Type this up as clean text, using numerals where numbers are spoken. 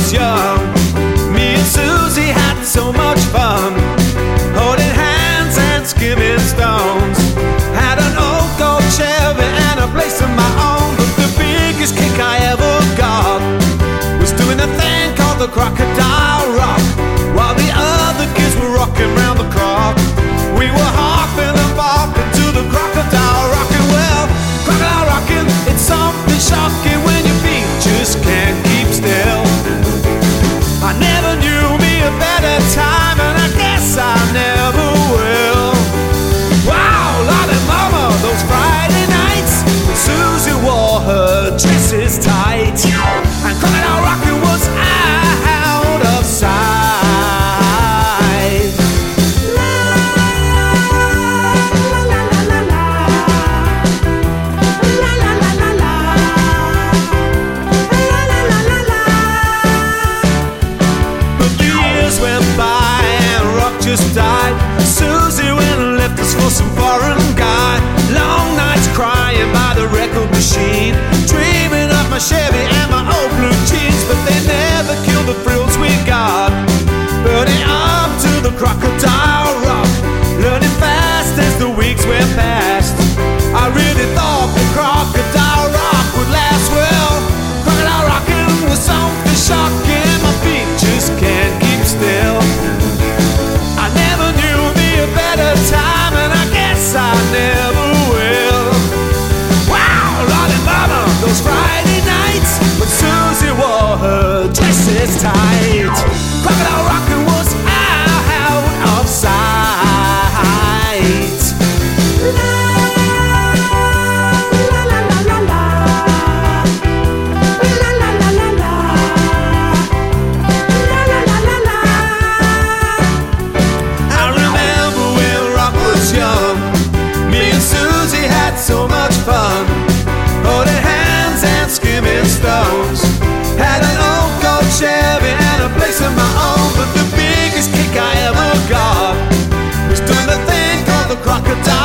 was young, me and Susie had so much fun, holding hands and skimming stones. Had an old gold Chevy and a place of my own, but the biggest kick I ever got was doing a thing called the Crocodile Rock, while the other kids were rocking round the clock. We were hopping and bopping to the Crocodile Rockin'. Well, Crocodile Rockin', it's something shocking when your feet just can't keep still. I never knew me a better time, and I guess I never will. Wow, Lottie Mama, those Friday nights when Susie wore her dresses tight, and Crocodile Rockin' was out of sight. Died. Susie went and left us for some foreign guy. Long nights crying by the record machine, dreaming of my Chevy and my old blue jeans, but they never killed the thrills we got. Burning up to the Crocodile Rock, learning fast as the weeks went past. I really thought the Crocodile Rock would last. Well, Crocodile Rockin' was something shocking. My feet just can't keep still. I never knew me a better time, and I guess I never will. Wow, Lottie Mama, those Friday nights when Susie wore her dresses tight, Crocodile Rockin' was out of sight. So much fun, holding hands and skimming stones. Had an old gold Chevy and a place of my own, but the biggest kick I ever got was doing the thing called the Crocodile